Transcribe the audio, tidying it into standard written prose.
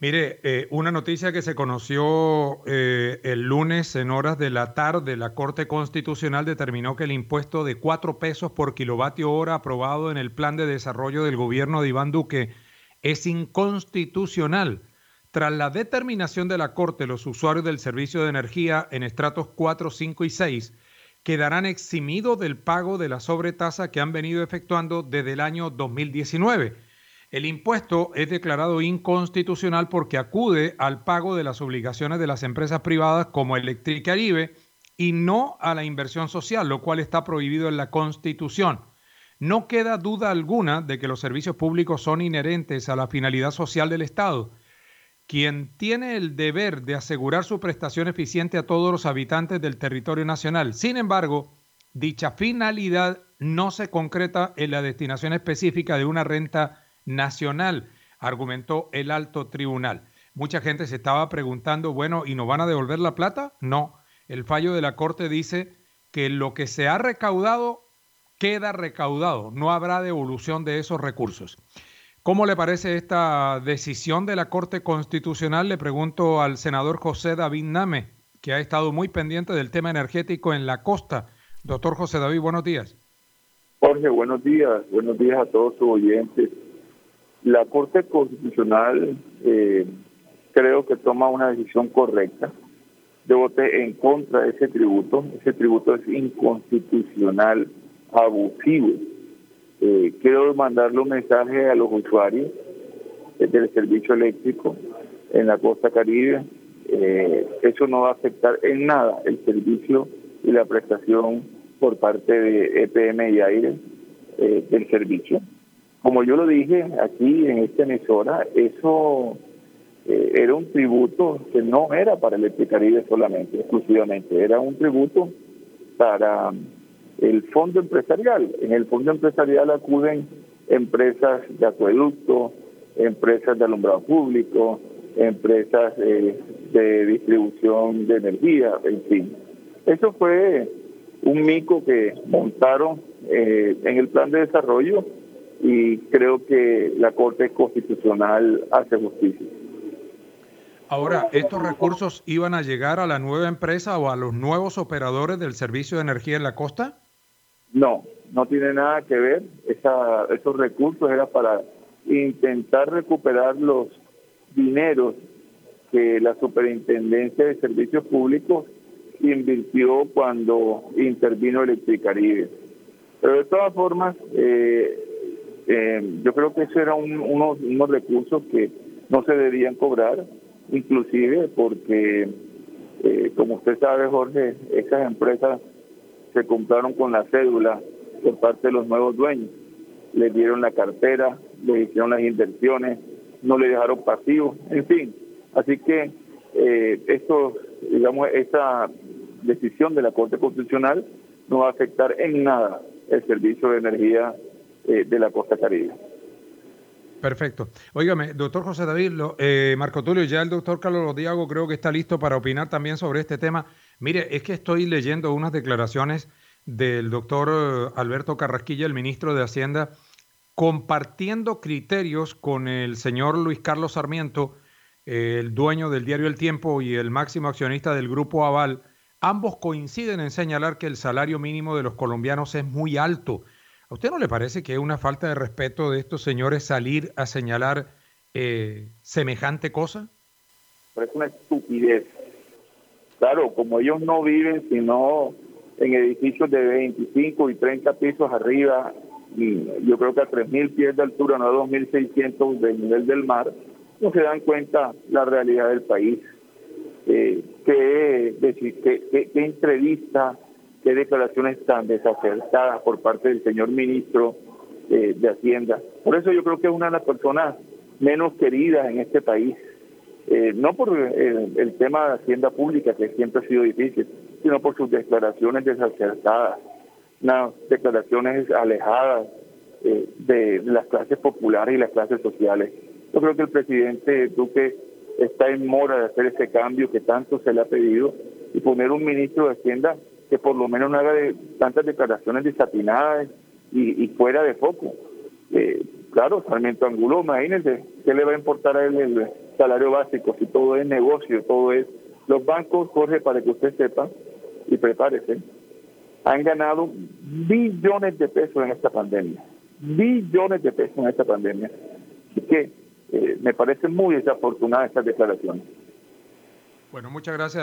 Mire, una noticia que se conoció el lunes en horas de la tarde, la Corte Constitucional determinó que el impuesto de 4 pesos por kilovatio hora aprobado en el plan de desarrollo del gobierno de Iván Duque es inconstitucional. Tras la determinación de la Corte, los usuarios del servicio de energía en estratos 4, 5 y 6 quedarán eximidos del pago de la sobretasa que han venido efectuando desde el año 2019. El impuesto es declarado inconstitucional porque acude al pago de las obligaciones de las empresas privadas como Electricaribe y no a la inversión social, lo cual está prohibido en la Constitución. No queda duda alguna de que los servicios públicos son inherentes a la finalidad social del Estado, quien tiene el deber de asegurar su prestación eficiente a todos los habitantes del territorio nacional. Sin embargo, dicha finalidad no se concreta en la destinación específica de una renta nacional, argumentó el alto tribunal. Mucha gente se estaba preguntando, bueno, ¿y nos van a devolver la plata? No, el fallo de la Corte dice que lo que se ha recaudado queda recaudado, no habrá devolución de esos recursos. ¿Cómo le parece esta decisión de la Corte Constitucional? Le pregunto al senador José David Name, que ha estado muy pendiente del tema energético en la costa. Doctor José David, buenos días. Jorge, buenos días a todos sus oyentes. La Corte Constitucional creo que toma una decisión correcta. Yo voté en contra de ese tributo. Ese tributo es inconstitucional, abusivo. Quiero mandarle un mensaje a los usuarios del servicio eléctrico en la costa Caribe. Eso no va a afectar en nada el servicio y la prestación por parte de EPM y Aire del servicio. Como yo lo dije aquí en esta emisora, eso era un tributo que no era para Electricaribe solamente, exclusivamente, era un tributo para el fondo empresarial. En el fondo empresarial acuden empresas de acueducto, empresas de alumbrado público, empresas de distribución de energía, en fin. Eso fue un mico que montaron en el plan de desarrollo y creo que la Corte Constitucional hace justicia. Ahora, ¿estos recursos iban a llegar a la nueva empresa o a los nuevos operadores del servicio de energía en la costa? No, no tiene nada que ver. Esos recursos eran para intentar recuperar los dineros que la Superintendencia de Servicios Públicos invirtió cuando intervino Electricaribe. Pero de todas formas, yo creo que esos eran unos recursos que no se debían cobrar, inclusive porque, como usted sabe, Jorge, esas empresas se compraron con la cédula por parte de los nuevos dueños. Les dieron la cartera, les hicieron las inversiones, no le dejaron pasivos, en fin. Así que esta decisión de la Corte Constitucional no va a afectar en nada el servicio de energía de la costa Caribe. Perfecto. Óigame, doctor José David, Marco Tulio, ya el doctor Carlos Lodiago creo que está listo para opinar también sobre este tema. Mire, es que estoy leyendo unas declaraciones del doctor Alberto Carrasquilla, el ministro de Hacienda, compartiendo criterios con el señor Luis Carlos Sarmiento, el dueño del diario El Tiempo y el máximo accionista del Grupo Aval. Ambos coinciden en señalar que el salario mínimo de los colombianos es muy alto. ¿A usted no le parece que es una falta de respeto de estos señores salir a señalar semejante cosa? Parece una estupidez. Claro, como ellos no viven sino en edificios de 25 y 30 pisos arriba, y yo creo que a 3.000 pies de altura, no a 2.600 del nivel del mar, no se dan cuenta la realidad del país. ¿Qué entrevista, qué declaraciones tan desacertadas por parte del señor ministro de Hacienda? Por eso yo creo que es una de las personas menos queridas en este país. No por el tema de Hacienda Pública, que siempre ha sido difícil, sino por sus declaraciones desacertadas, unas declaraciones alejadas de las clases populares y las clases sociales. Yo creo que el presidente Duque está en mora de hacer ese cambio que tanto se le ha pedido y poner un ministro de Hacienda que por lo menos no haga tantas declaraciones desatinadas y fuera de foco. Claro, Sarmiento Angulo, imagínense, ¿qué le va a importar a él salario básico, si todo es negocio, todo es... Los bancos, Jorge, para que usted sepa y prepárese, han ganado billones de pesos en esta pandemia. Billones de pesos en esta pandemia. Así que me parece muy desafortunada estas declaraciones. Bueno, muchas gracias.